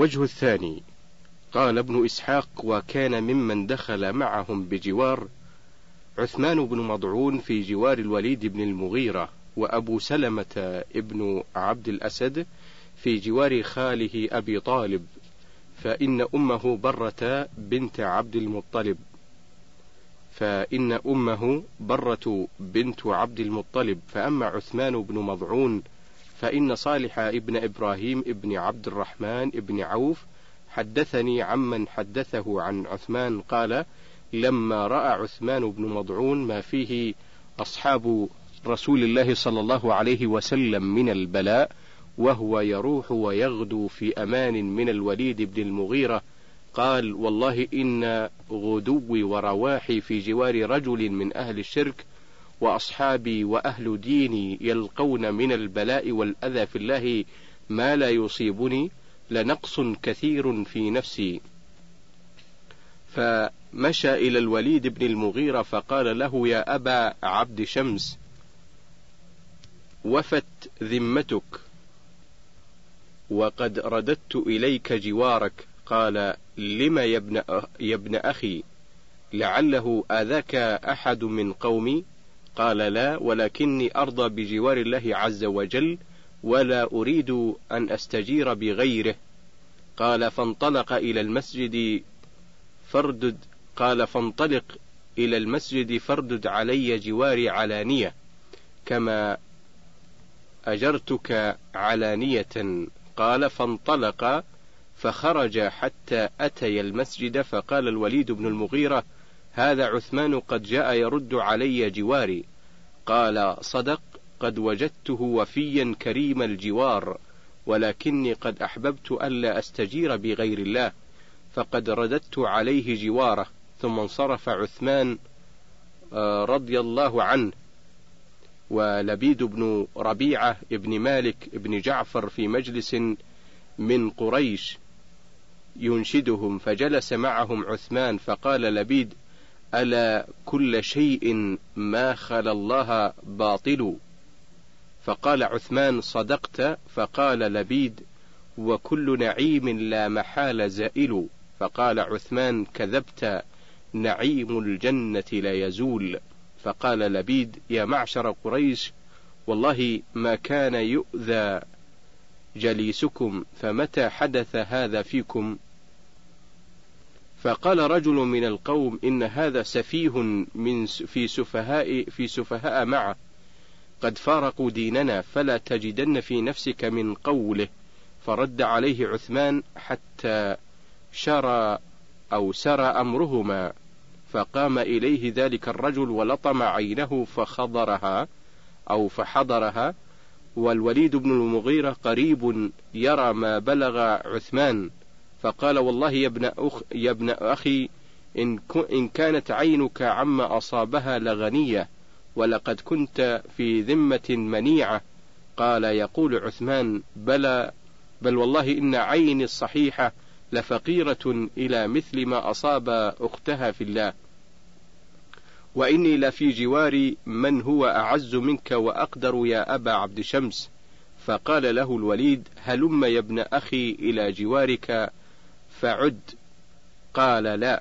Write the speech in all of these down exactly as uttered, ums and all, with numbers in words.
الوجه الثاني: قال ابن إسحاق: وكان ممن دخل معهم بجوار عثمان بن مضعون في جوار الوليد بن المغيرة، وأبو سلمة ابن عبد الأسد في جوار خاله أبي طالب، فإن أمه برة بنت عبد المطلب فإن أمه برة بنت عبد المطلب فأما عثمان بن مضعون فإن صالح ابن إبراهيم ابن عبد الرحمن ابن عوف حدثني عمن حدثه عن عثمان قال: لما رأى عثمان بن مضعون ما فيه أصحاب رسول الله صلى الله عليه وسلم من البلاء، وهو يروح ويغدو في أمان من الوليد بن المغيرة، قال: والله إن غدوي ورواحي في جوار رجل من أهل الشرك، وأصحابي وأهل ديني يلقون من البلاء والأذى في الله ما لا يصيبني، لنقص كثير في نفسي. فمشى إلى الوليد بن المغيرة فقال له: يا أبا عبد شمس، وفت ذمتك وقد رددت إليك جوارك. قال: لم يا ابن, يا ابن أخي؟ لعله آذاك أحد من قومي؟ قال: لا، ولكني أرضى بجوار الله عز وجل، ولا أريد أن أستجير بغيره. قال: فانطلق إلى المسجد فاردد قال فانطلق إلى المسجد فاردد علي جواري علانية كما أجرتك علانية. قال: فانطلق فخرج حتى أتي المسجد، فقال الوليد بن المغيرة: هذا عثمان قد جاء يرد علي جواري. قال: صدق، قد وجدته وفيا كريم الجوار، ولكني قد أحببت ألا أستجير بغير الله، فقد رددت عليه جواره. ثم انصرف عثمان رضي الله عنه ولبيد بن ربيعة ابن مالك ابن جعفر في مجلس من قريش ينشدهم، فجلس معهم عثمان، فقال لبيد: ألا كل شيء ما خلا الله باطل؟ فقال عثمان: صدقت. فقال لبيد: وكل نعيم لا محال زائل. فقال عثمان: كذبت، نعيم الجنة لا يزول. فقال لبيد: يا معشر قريش، والله ما كان يؤذى جليسكم، فمتى حدث هذا فيكم؟ فقال رجل من القوم: إن هذا سفيه من في سفهاء في سفهاء معه، قد فارقوا ديننا، فلا تجدن في نفسك من قوله. فرد عليه عثمان حتى شرى أو سرى أمرهما، فقام إليه ذلك الرجل ولطم عينه فخضرها أو فحضرها، والوليد بن المغيرة قريب يرى ما بلغ عثمان، فقال: والله يا ابن, أخ يا ابن أخي، إن, إن كانت عينك عما أصابها لغنية، ولقد كنت في ذمة منيعة. قال: يقول عثمان: بلى، بل والله إن عيني الصحيحة لفقيرة إلى مثل ما أصاب أختها في الله، وإني لفي جوار من هو أعز منك وأقدر يا أبا عبد شمس. فقال له الوليد: هلم يا ابن أخي إلى جوارك فعد. قال: لا.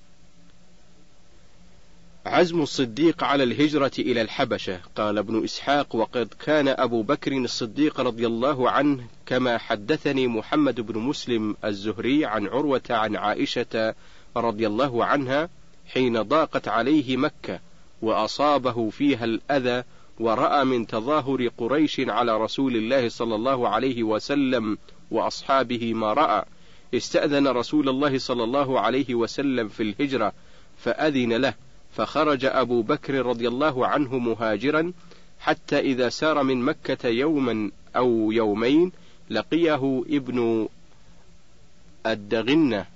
عزم الصديق على الهجرة إلى الحبشة. قال ابن إسحاق: وقد كان أبو بكر الصديق رضي الله عنه كما حدثني محمد بن مسلم الزهري عن عروة عن عائشة رضي الله عنها، حين ضاقت عليه مكة وأصابه فيها الأذى، ورأى من تظاهر قريش على رسول الله صلى الله عليه وسلم وأصحابه ما رأى، استأذن رسول الله صلى الله عليه وسلم في الهجرة فأذن له، فخرج أبو بكر رضي الله عنه مهاجرا، حتى إذا سار من مكة يوما أو يومين لقيه ابن الدغنة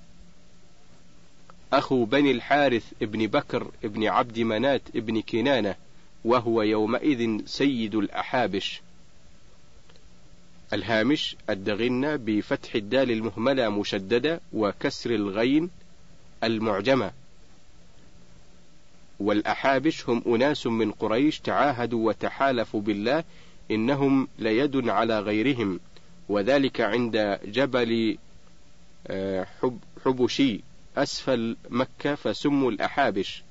أخو بني الحارث ابن بكر ابن عبد منات ابن كنانة، وهو يومئذ سيد الأحابش. الهامش: الدغنة بفتح الدال المهملة مشددة وكسر الغين المعجمة. والأحابش هم أناس من قريش تعاهدوا وتحالفوا بالله إنهم ليد على غيرهم، وذلك عند جبل حب حبشي أسفل مكة فسموا الأحابش.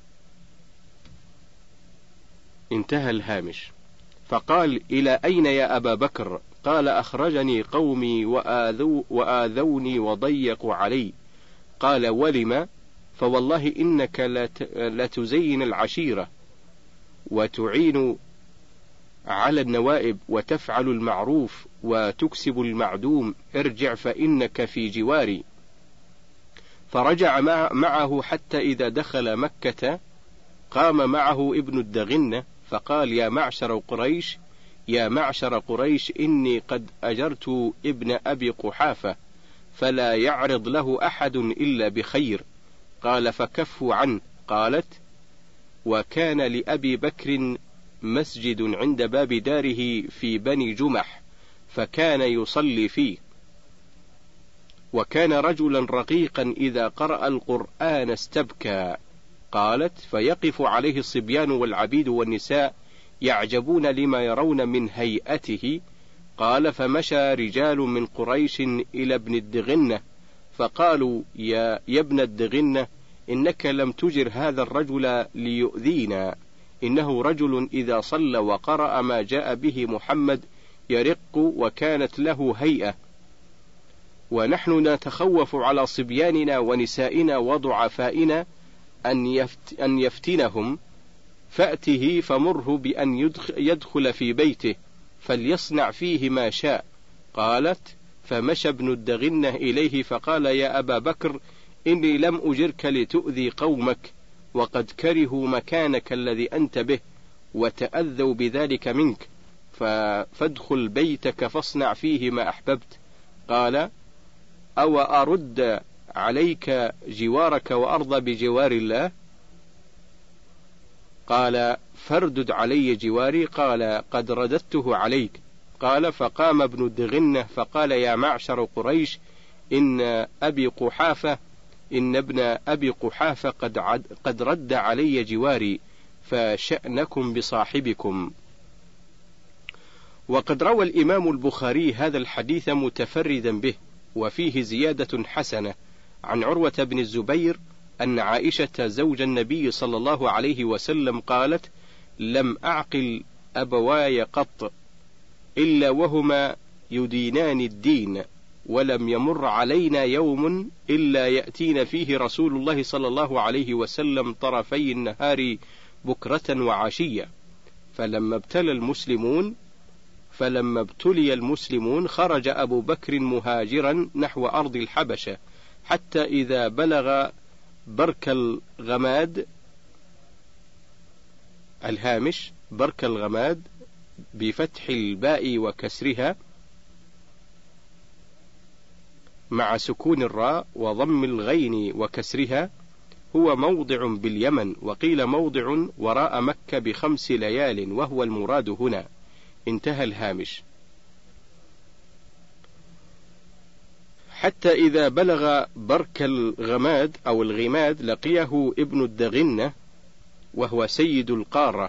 انتهى الهامش. فقال: إلى أين يا أبا بكر؟ قال: أخرجني قومي وآذو وآذوني وضيقوا علي. قال: ولم؟ فوالله إنك لتزين العشيرة وتعين على النوائب وتفعل المعروف وتكسب المعدوم، ارجع فإنك في جواري. فرجع معه حتى إذا دخل مكة قام معه ابن الدغنة فقال: يا معشر قريش يا معشر قريش إني قد أجرت ابن أبي قحافة فلا يعرض له أحد إلا بخير. قال: فكفوا عنه. قالت: وكان لأبي بكر مسجد عند باب داره في بني جمح فكان يصلي فيه، وكان رجلا رقيقا إذا قرأ القرآن استبكى. قالت: فيقف عليه الصبيان والعبيد والنساء يعجبون لما يرون من هيئته. قال: فمشى رجال من قريش إلى ابن الدغنة فقالوا: يا, يا ابن الدغنة إنك لم تجر هذا الرجل ليؤذينا، إنه رجل إذا صلى وقرأ ما جاء به محمد يرق وكانت له هيئة، ونحن نتخوف على صبياننا ونسائنا وضعفائنا أن, أن يفتنهم، فأته فمره بأن يدخل في بيته فليصنع فيه ما شاء. قالت: فمشى ابن الدغنة إليه فقال: يا أبا بكر إني لم أجرك لتؤذي قومك، وقد كرهوا مكانك الذي أنت به وتأذوا بذلك منك، فادخل بيتك فاصنع فيه ما أحببت. قال: أو أرد عليك جوارك وأرضى بجوار الله؟ قال: فاردد علي جواري. قال: قد رددته عليك. قال: فقام ابن الدغنة فقال: يا معشر قريش إن أبي قحافة إن ابن أبي قحافة قد, عد قد رد علي جواري، فشأنكم بصاحبكم. وقد روى الإمام البخاري هذا الحديث متفردا به، وفيه زيادة حسنة عن عروة بن الزبير أن عائشة زوج النبي صلى الله عليه وسلم قالت: لم أعقل أبواي قط إلا وهما يدينان الدين، ولم يمر علينا يوم إلا يأتين فيه رسول الله صلى الله عليه وسلم طرفي النهار بكرة وعشية. فلما ابتلى المسلمون فلما ابتلي المسلمون خرج أبو بكر مهاجرا نحو أرض الحبشة، حتى إذا بلغ برك الغماد الهامش برك الغماد بفتح الباء وكسرها مع سكون الراء وضم الغين وكسرها، هو موضع باليمن، وقيل موضع وراء مكة بخمس ليال، وهو المراد هنا. انتهى الهامش. حتى إذا بلغ برك الغماد أو الغماد لقيه ابن الدغنة وهو سيد القارة.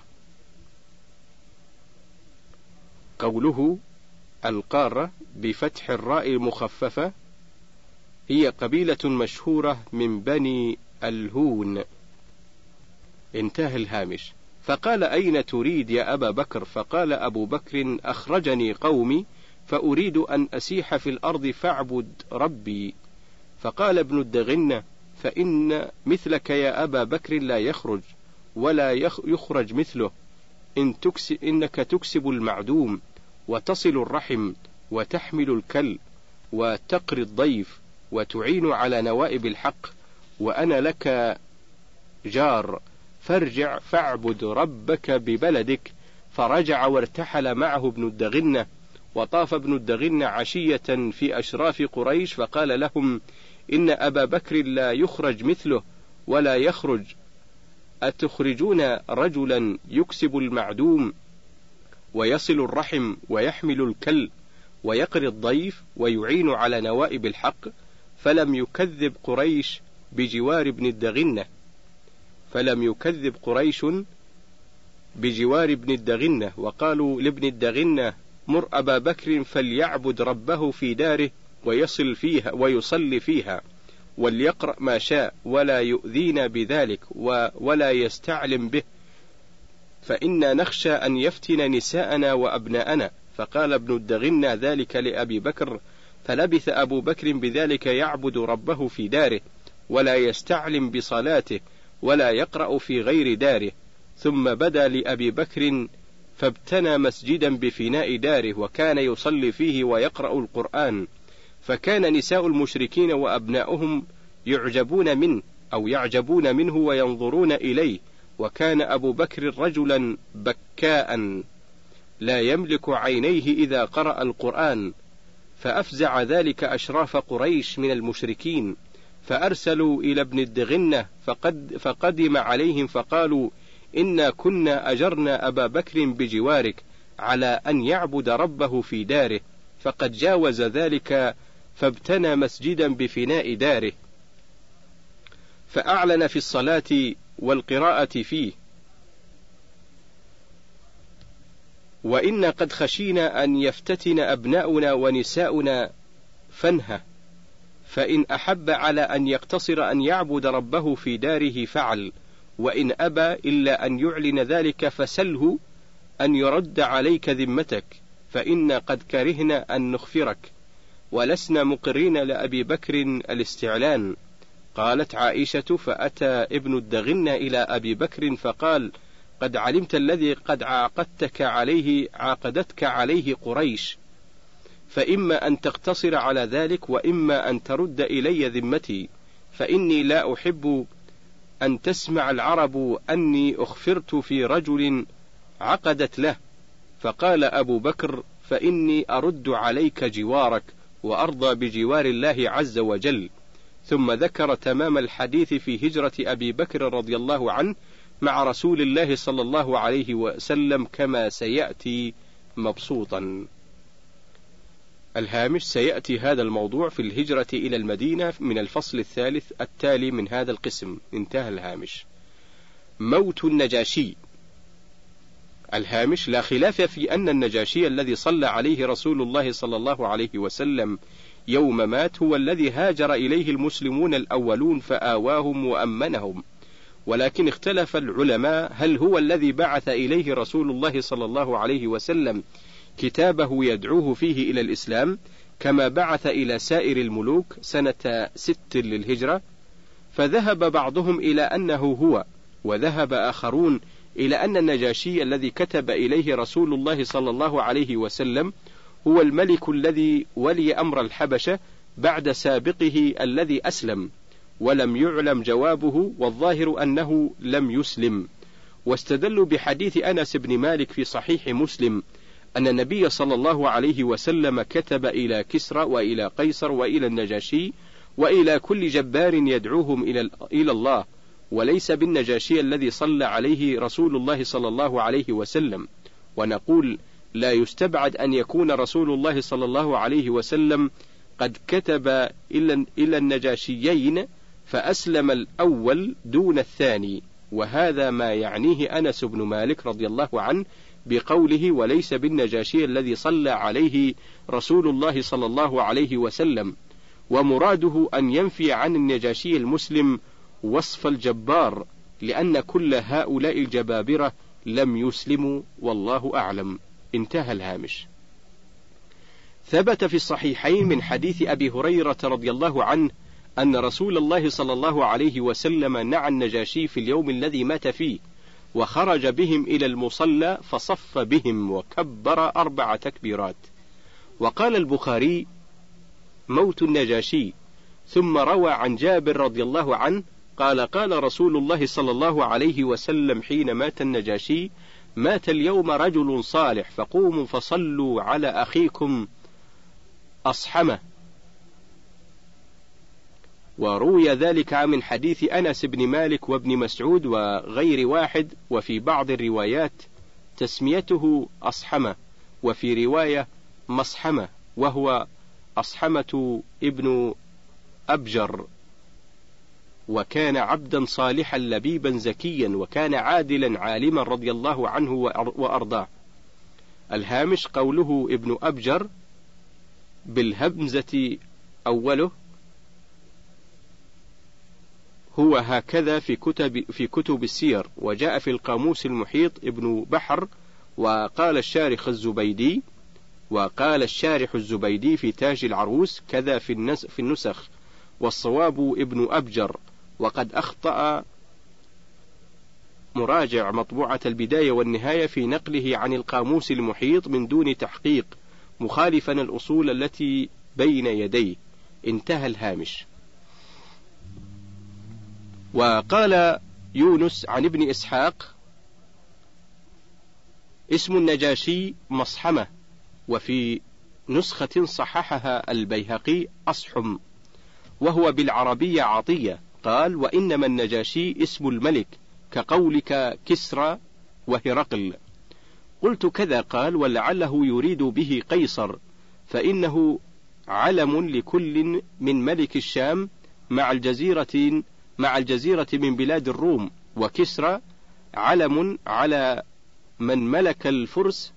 قوله القارة بفتح الراء المخففة هي قبيلة مشهورة من بني الهون. انتهى الهامش. فقال: أين تريد يا أبا بكر؟ فقال أبو بكر: أخرجني قومي فأريد أن أسيح في الأرض فاعبد ربي. فقال ابن الدغنة: فإن مثلك يا أبا بكر لا يخرج ولا يخرج مثله، إن تكسب إنك تكسب المعدوم وتصل الرحم وتحمل الكل وتقري الضيف وتعين على نوائب الحق، وأنا لك جار، فارجع فاعبد ربك ببلدك. فرجع وارتحل معه ابن الدغنة، وطاف ابن الدغنة عشية في أشراف قريش فقال لهم: إن أبا بكر لا يخرج مثله ولا يخرج، أتخرجون رجلا يكسب المعدوم ويصل الرحم ويحمل الكل ويقري الضيف ويعين على نوائب الحق؟ فلم يكذب قريش بجوار ابن الدغنة فلم يكذب قريش بجوار ابن الدغنة وقالوا لابن الدغنة: مر أبا بكر فليعبد ربه في داره ويصل فيها ويصلي فيها، وليقرأ ما شاء ولا يؤذينا بذلك ولا يستعلم به، فإنا نخشى أن يفتن نساءنا وأبناءنا. فقال ابن الدغنة ذلك لأبي بكر، فلبث أبو بكر بذلك يعبد ربه في داره، ولا يستعلم بصلاته، ولا يقرأ في غير داره. ثم بدا لأبي بكر فابتنى مسجدا بفناء داره، وكان يصلي فيه ويقرأ القرآن، فكان نساء المشركين وأبناؤهم يعجبون منه أو يعجبون منه وينظرون إليه. وكان أبو بكر رجلا بكاء لا يملك عينيه إذا قرأ القرآن، فأفزع ذلك أشراف قريش من المشركين، فأرسلوا إلى ابن الدغنة فقد فقدم عليهم فقالوا: إنا كنا أجرنا أبا بكر بجوارك على أن يعبد ربه في داره، فقد جاوز ذلك فابتنى مسجدا بفناء داره، فأعلن في الصلاة والقراءة فيه، وإنا قد خشينا أن يفتتن أبناؤنا ونساؤنا فنهه، فإن أحب على أن يقتصر أن يعبد ربه في داره فعل، وإن أبى إلا أن يعلن ذلك فسله أن يرد عليك ذمتك، فإنا قد كرهنا أن نخفرك، ولسنا مقرين لأبي بكر الاستعلان. قالت عائشة: فأتى ابن الدغنة إلى أبي بكر فقال: قد علمت الذي قد عاقدتك عليه عاقدتك عليه قريش، فإما أن تقتصر على ذلك، وإما أن ترد إلي ذمتي، فإني لا أحب أن تسمع العرب أني أخفرت في رجل عقدت له. فقال أبو بكر: فإني أرد عليك جوارك، وأرضى بجوار الله عز وجل. ثم ذكر تمام الحديث في هجرة أبي بكر رضي الله عنه مع رسول الله صلى الله عليه وسلم كما سيأتي مبسوطا. الهامش: سيأتي هذا الموضوع في الهجرة إلى المدينة من الفصل الثالث التالي من هذا القسم. انتهى الهامش. موت النجاشي. الهامش: لا خلاف في أن النجاشي الذي صلى عليه رسول الله صلى الله عليه وسلم يوم مات هو الذي هاجر إليه المسلمون الأولون فآواهم وأمنهم، ولكن اختلف العلماء هل هو الذي بعث إليه رسول الله صلى الله عليه وسلم كتابه يدعوه فيه إلى الإسلام كما بعث إلى سائر الملوك سنة ست للهجرة، فذهب بعضهم إلى أنه هو، وذهب آخرون إلى أن النجاشي الذي كتب إليه رسول الله صلى الله عليه وسلم هو الملك الذي ولي أمر الحبشة بعد سابقه الذي أسلم، ولم يعلم جوابه، والظاهر أنه لم يسلم. واستدلوا بحديث أنس بن مالك في صحيح مسلم أن النبي صلى الله عليه وسلم كتب إلى كسرى وإلى قيصر وإلى النجاشي وإلى كل جبار يدعوهم إلى إلى الله، وليس بالنجاشي الذي صلى عليه رسول الله صلى الله عليه وسلم. ونقول: لا يستبعد أن يكون رسول الله صلى الله عليه وسلم قد كتب إلى إلى النجاشيين فأسلم الأول دون الثاني، وهذا ما يعنيه أنس بن مالك رضي الله عنه بقوله: وليس بالنجاشي الذي صلى عليه رسول الله صلى الله عليه وسلم، ومراده أن ينفي عن النجاشي المسلم وصف الجبار، لأن كل هؤلاء الجبابرة لم يسلموا، والله أعلم. انتهى الهامش. ثبت في الصحيحين من حديث أبي هريرة رضي الله عنه أن رسول الله صلى الله عليه وسلم نعى النجاشي في اليوم الذي مات فيه، وخرج بهم إلى المصلى فصف بهم وكبر أربع تكبيرات. وقال البخاري: موت النجاشي. ثم روى عن جابر رضي الله عنه قال: قال رسول الله صلى الله عليه وسلم حين مات النجاشي: مات اليوم رجل صالح، فقوموا فصلوا على أخيكم أصحمه. وروي ذلك من حديث أنس بن مالك وابن مسعود وغير واحد، وفي بعض الروايات تسميته أصحمة، وفي رواية مصحمة، وهو أصحمة ابن أبجر، وكان عبدا صالحا لبيبا زكيا، وكان عادلا عالما رضي الله عنه وأرضاه. الهامش: قوله ابن أبجر بالهمزة أوله: هو هكذا في كتب في كتب السير، وجاء في القاموس المحيط ابن بحر، وقال الشارح الزبيدي وقال الشارح الزبيدي في تاج العروس كذا في في النسخ، والصواب ابن أبجر. وقد أخطأ مراجع مطبوعة البداية والنهاية في نقله عن القاموس المحيط من دون تحقيق، مخالفا الأصول التي بين يديه. انتهى الهامش. وقال يونس عن ابن إسحاق: اسم النجاشي مصحمة، وفي نسخة صححها البيهقي أصحم، وهو بالعربية عطية. قال: وإنما النجاشي اسم الملك، كقولك كسرى وهرقل. قلت كذا. قال: ولعله يريد به قيصر، فإنه علم لكل من ملك الشام مع الجزيرة مع الجزيرة من بلاد الروم، وكسرى علم على من ملك الفرس،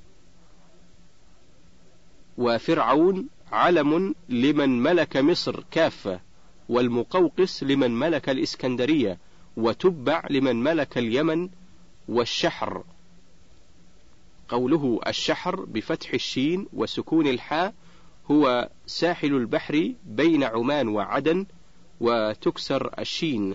وفرعون علم لمن ملك مصر كافة، والمقوقس لمن ملك الإسكندرية، وتبع لمن ملك اليمن، والشحر. قوله الشحر بفتح الشين وسكون الحاء هو ساحل البحر بين عمان وعدن، وتكسر الشين.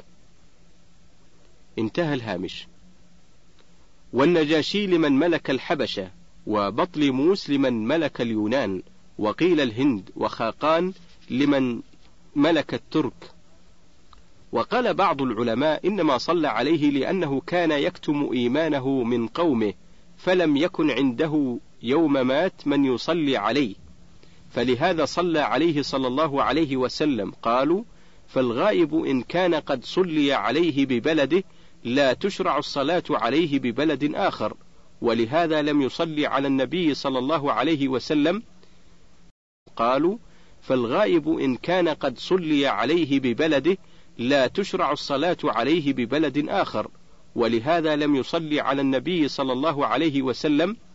انتهى الهامش. والنجاشي لمن ملك الحبشة، وبطليموس لمن ملك اليونان، وقيل الهند، وخاقان لمن ملك الترك. وقال بعض العلماء: إنما صلى عليه لأنه كان يكتم إيمانه من قومه، فلم يكن عنده يوم مات من يصلي عليه، فلهذا صلى عليه صلى الله عليه وسلم. قالوا: فالغائب إن كان قد صلي عليه ببلده لا تشرع الصلاة عليه ببلد آخر، ولهذا لم يصلي على النبي صلى الله عليه وسلم. قالوا: فالغائب إن كان قد صلي عليه ببلده لا تشرع الصلاة عليه ببلد آخر، ولهذا لم يصلي على النبي صلى الله عليه وسلم.